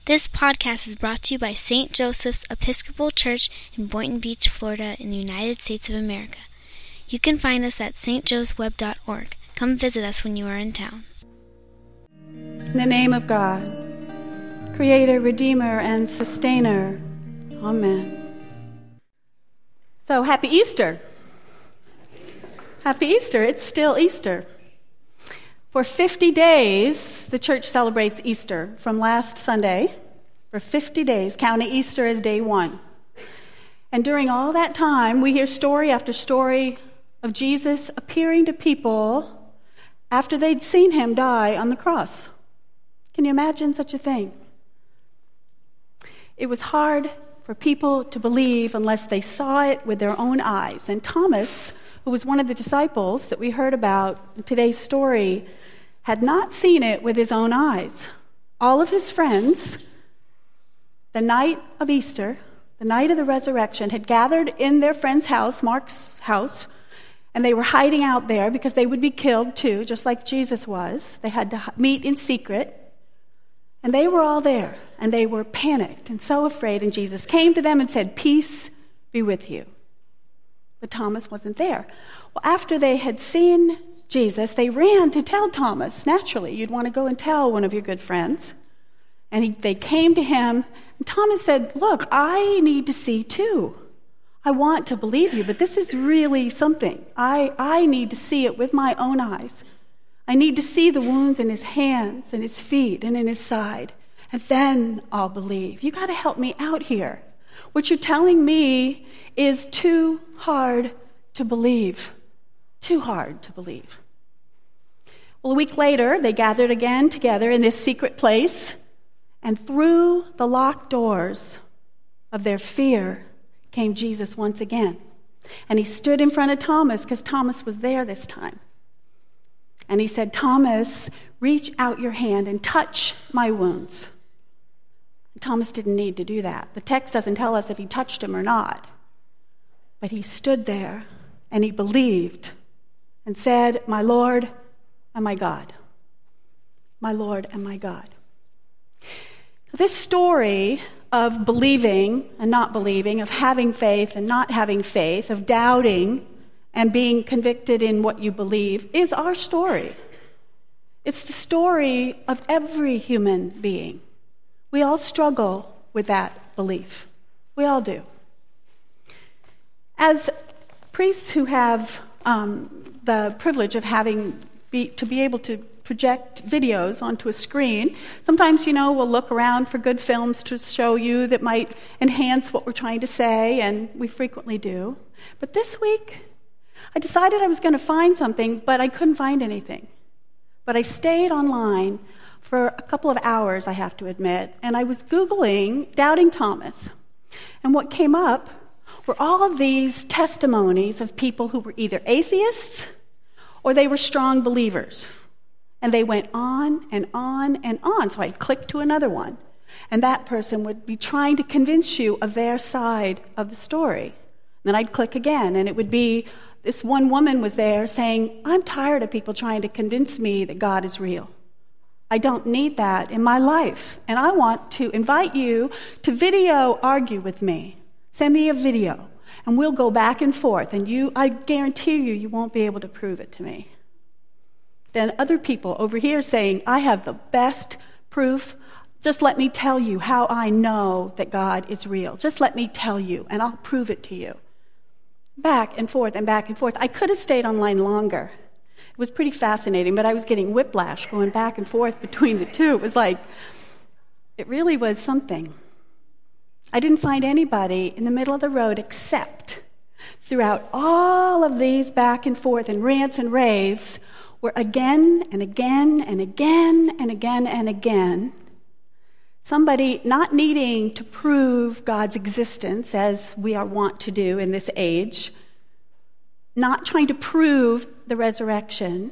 This podcast is brought to you by St. Joseph's Episcopal Church in Boynton Beach, Florida, in the United States of America. You can find us at stjoesweb.org. Come visit us when you are in town. In the name of God, Creator, Redeemer, and Sustainer. Amen. So, happy Easter. Happy Easter. It's still Easter. For 50 days, the church celebrates Easter from last Sunday. For 50 days, counting Easter as day one. And during all that time, we hear story after story of Jesus appearing to people after they'd seen him die on the cross. Can you imagine such a thing? It was hard for people to believe unless they saw it with their own eyes. And Thomas, who was one of the disciples that we heard about in today's story, had not seen it with his own eyes. All of his friends, the night of Easter, the night of the resurrection, had gathered in their friend's house, Mark's house, and they were hiding out there because they would be killed too, just like Jesus was. They had to meet in secret. And they were all there, and they were panicked and so afraid, and Jesus came to them and said, "Peace be with you." But Thomas wasn't there. Well, after they had seen Jesus, they ran to tell Thomas. Naturally, you'd want to go and tell one of your good friends. And they came to him, and Thomas said, "Look, I need to see too. I want to believe you, but this is really something. I need to see it with my own eyes. I need to see the wounds in his hands and his feet and in his side, and then I'll believe. You got to help me out here. What you're telling me is too hard to believe. Too hard to believe." Well, a week later, they gathered again together in this secret place, and through the locked doors of their fear came Jesus once again. And he stood in front of Thomas, because Thomas was there this time. And he said, "Thomas, reach out your hand and touch my wounds." And Thomas didn't need to do that. The text doesn't tell us if he touched him or not. But he stood there and he believed and said, "My Lord and my God. My Lord and my God." This story of believing and not believing, of having faith and not having faith, of doubting and being convicted in what you believe, is our story. It's the story of every human being. We all struggle with that belief. We all do. As priests who have the privilege of to be able to project videos onto a screen, sometimes, we'll look around for good films to show you that might enhance what we're trying to say, and we frequently do. But this week, I decided I was going to find something, but I couldn't find anything. But I stayed online for a couple of hours, I have to admit, and I was Googling Doubting Thomas. And what came up were all of these testimonies of people who were either atheists or they were strong believers. And they went on and on and on. So I clicked to another one. And that person would be trying to convince you of their side of the story. Then I'd click again, and it would be this one woman was there saying, "I'm tired of people trying to convince me that God is real. I don't need that in my life. And I want to invite you to video argue with me. Send me a video, and we'll go back and forth. And I guarantee you won't be able to prove it to me." Then other people over here saying, "I have the best proof. Just let me tell you how I know that God is real. Just let me tell you, and I'll prove it to you." Back and forth and back and forth. I could have stayed online longer. It was pretty fascinating, but I was getting whiplash going back and forth between the two. It was like, it really was something. I didn't find anybody in the middle of the road except throughout all of these back and forth and rants and raves were again and again and again and again and again somebody not needing to prove God's existence as we are wont to do in this age, not trying to prove the resurrection,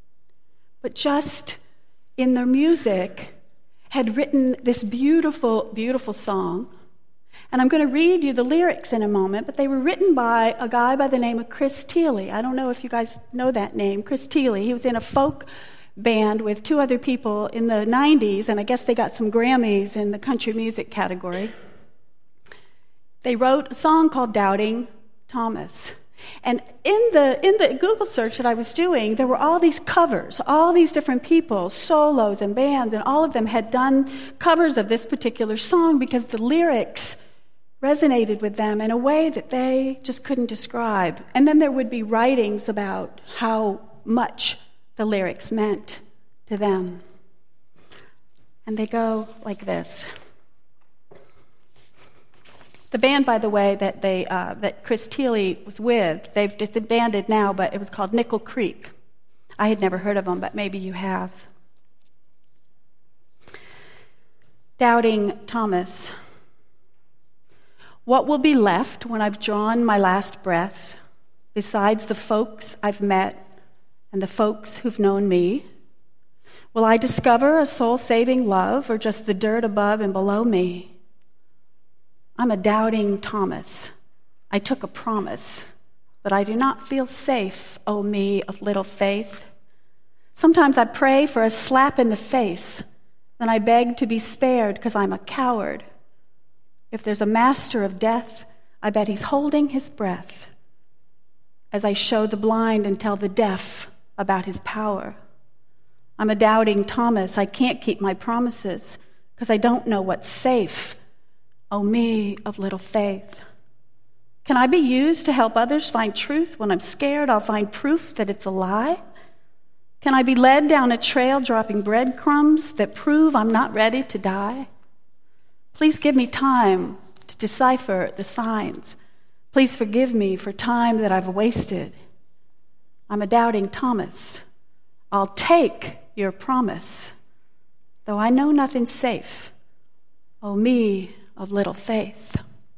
but just in their music had written this beautiful, beautiful song. And I'm going to read you the lyrics in a moment, but they were written by a guy by the name of Chris Thile. I don't know if you guys know that name, Chris Thile. He was in a folk band with two other people in the 90s, and I guess they got some Grammys in the country music category. They wrote a song called Doubting Thomas. And in the Google search that I was doing, there were all these covers, all these different people, solos and bands, and all of them had done covers of this particular song because the lyrics resonated with them in a way that they just couldn't describe. And then there would be writings about how much the lyrics meant to them. And they go like this. The band, by the way, that Chris Thiele was with, they've disbanded now, but it was called Nickel Creek. I had never heard of them, but maybe you have. Doubting Thomas. What will be left when I've drawn my last breath, besides the folks I've met and the folks who've known me? Will I discover a soul-saving love or just the dirt above and below me? I'm a doubting Thomas. I took a promise, but I do not feel safe, oh me of little faith. Sometimes I pray for a slap in the face, then I beg to be spared because I'm a coward. If there's a master of death, I bet he's holding his breath as I show the blind and tell the deaf about his power. I'm a doubting Thomas. I can't keep my promises because I don't know what's safe. Oh, me of little faith. Can I be used to help others find truth? When I'm scared, I'll find proof that it's a lie? Can I be led down a trail dropping breadcrumbs that prove I'm not ready to die? Please give me time to decipher the signs. Please forgive me for time that I've wasted. I'm a doubting Thomas. I'll take your promise, though I know nothing's safe. Oh, me of little faith.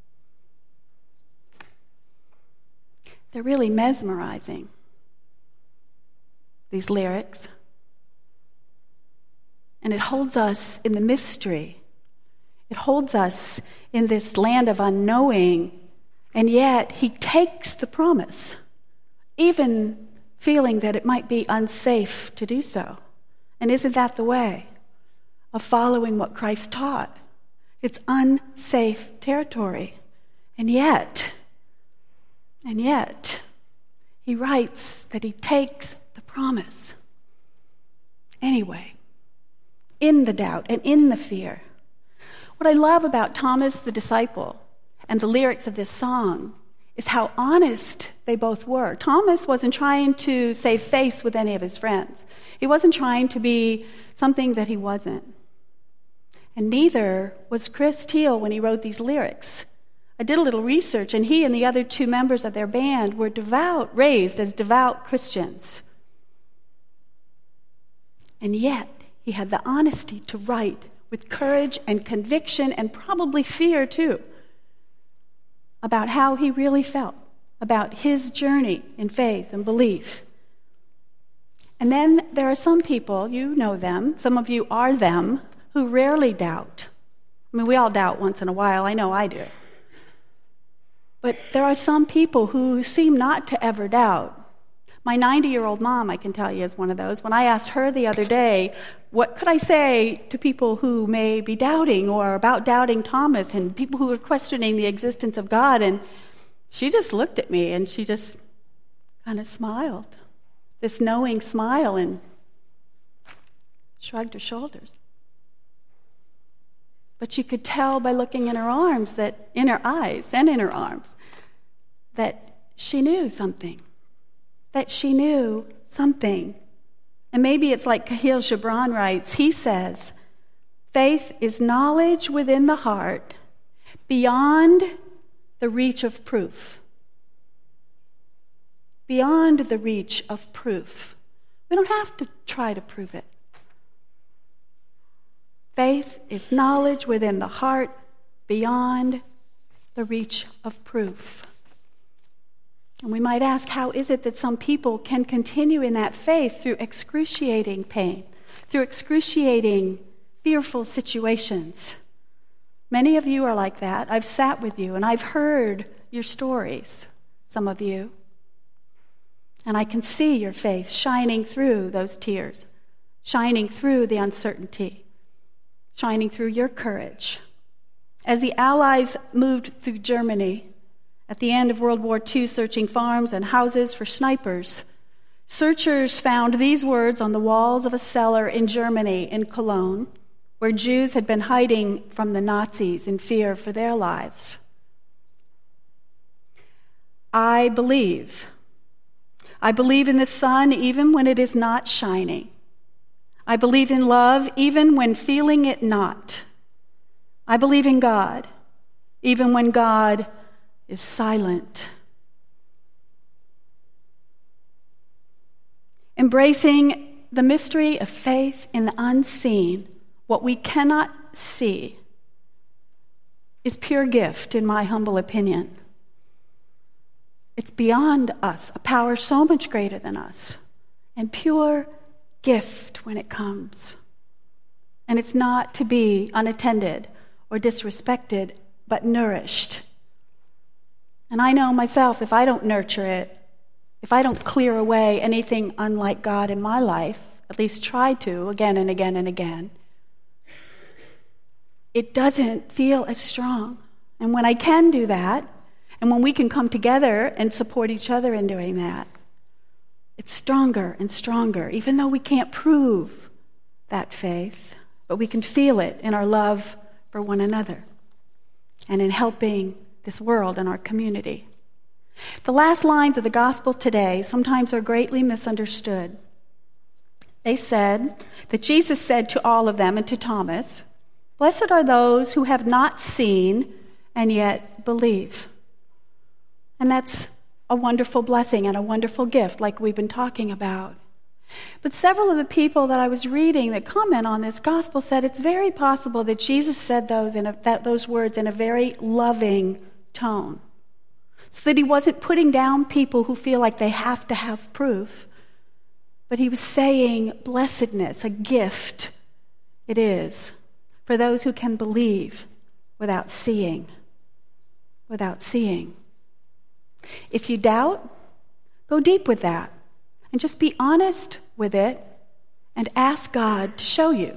They're really mesmerizing, these lyrics. And it holds us in the mystery. It holds us in this land of unknowing, and yet he takes the promise, even feeling that it might be unsafe to do so. And isn't that the way of following what Christ taught? It's unsafe territory. And yet, he writes that he takes the promise. Anyway, in the doubt and in the fear. What I love about Thomas the disciple and the lyrics of this song is how honest they both were. Thomas wasn't trying to save face with any of his friends. He wasn't trying to be something that he wasn't. And neither was Chris Thiele when he wrote these lyrics. I did a little research, and he and the other two members of their band were raised as devout Christians. And yet, he had the honesty to write with courage and conviction and probably fear too about how he really felt, about his journey in faith and belief. And then there are some people, you know them, some of you are them, who rarely doubt. I mean, we all doubt once in a while. I know I do. But there are some people who seem not to ever doubt. My 90-year-old mom, I can tell you, is one of those. When I asked her the other day, what could I say to people who may be doubting or about doubting Thomas and people who are questioning the existence of God? And she just looked at me and she just kind of smiled, this knowing smile, and shrugged her shoulders. But you could tell by looking in her arms, that in her eyes and in her arms, that she knew something. That she knew something. And maybe it's like Kahlil Gibran writes. He says, faith is knowledge within the heart beyond the reach of proof. Beyond the reach of proof. We don't have to try to prove it. Faith is knowledge within the heart beyond the reach of proof. And we might ask, how is it that some people can continue in that faith through excruciating pain, through excruciating, fearful situations? Many of you are like that. I've sat with you and I've heard your stories, some of you. And I can see your faith shining through those tears. shining through the uncertainty, shining through your courage. As the Allies moved through Germany at the end of World War II, searching farms and houses for snipers, searchers found these words on the walls of a cellar in Germany, in Cologne, where Jews had been hiding from the Nazis in fear for their lives. I believe. I believe in the sun even when it is not shining. I believe in love even when feeling it not. I believe in God even when God is silent. Embracing the mystery of faith in the unseen, what we cannot see, is pure gift, in my humble opinion. It's beyond us, a power so much greater than us, and pure gift when it comes. And it's not to be unattended or disrespected, but nourished. And I know myself, if I don't nurture it, if I don't clear away anything unlike God in my life, at least try to again and again and again, it doesn't feel as strong. And when I can do that, and when we can come together and support each other in doing that, it's stronger and stronger, even though we can't prove that faith, but we can feel it in our love for one another and in helping this world and our community. The last lines of the gospel today sometimes are greatly misunderstood. They said that Jesus said to all of them and to Thomas, "Blessed are those who have not seen and yet believe." And that's a wonderful blessing and a wonderful gift, like we've been talking about. But several of the people that I was reading that comment on this gospel said it's very possible that Jesus said those words in a very loving tone, so that he wasn't putting down people who feel like they have to have proof, but he was saying blessedness, a gift it is for those who can believe without seeing. Without seeing. If you doubt, go deep with that and just be honest with it and ask God to show you,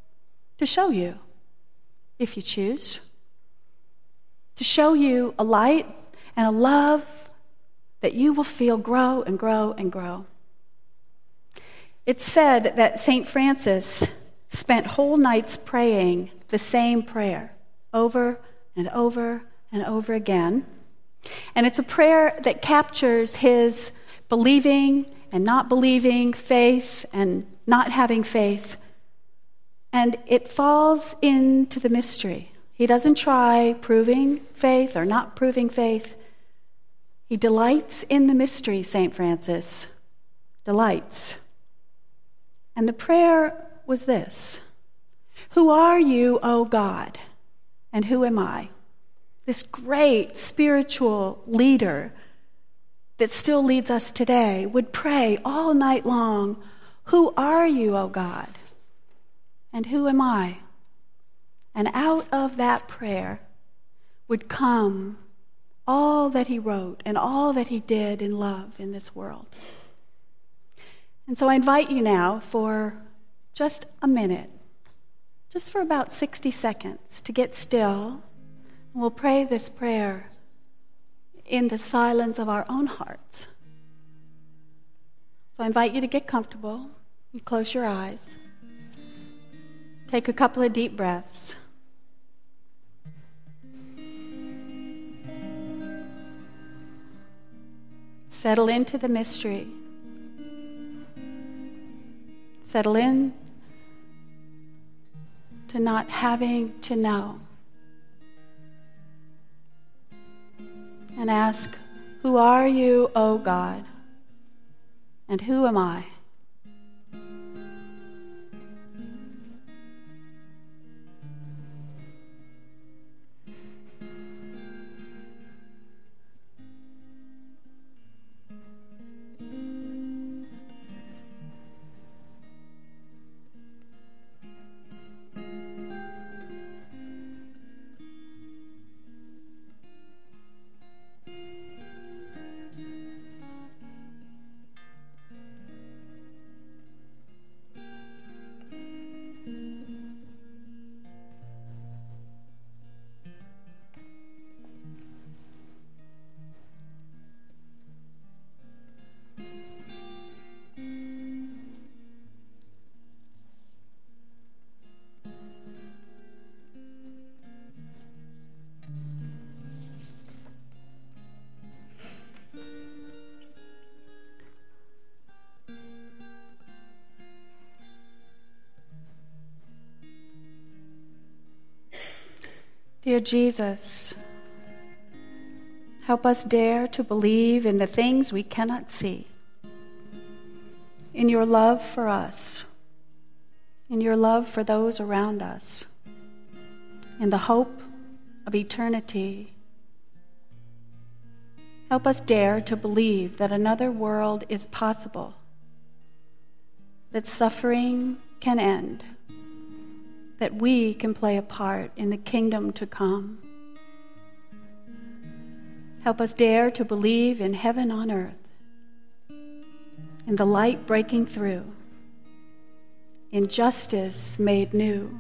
if you choose, to show you a light and a love that you will feel grow and grow and grow. It's said that St. Francis spent whole nights praying the same prayer over and over and over again. And it's a prayer that captures his believing and not believing, faith and not having faith. And it falls into the mystery. He doesn't try proving faith or not proving faith. He delights in the mystery, St. Francis. Delights. And the prayer was this: "Who are you, O God, and who am I?" This great spiritual leader that still leads us today would pray all night long, "Who are you, O God, and who am I?" And out of that prayer would come all that he wrote and all that he did in love in this world. And so I invite you now for just a minute, just for about 60 seconds, to get still. And we'll pray this prayer in the silence of our own hearts. So I invite you to get comfortable and close your eyes. Take a couple of deep breaths. Settle into the mystery. Settle in to not having to know. And ask, "Who are you, O God? And who am I?" Dear Jesus, help us dare to believe in the things we cannot see, in your love for us, in your love for those around us, in the hope of eternity. Help us dare to believe that another world is possible, that suffering can end, that we can play a part in the kingdom to come. Help us dare to believe in heaven on earth, in the light breaking through, in justice made new,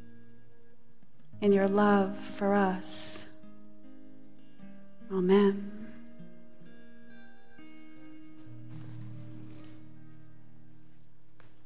in your love for us. Amen.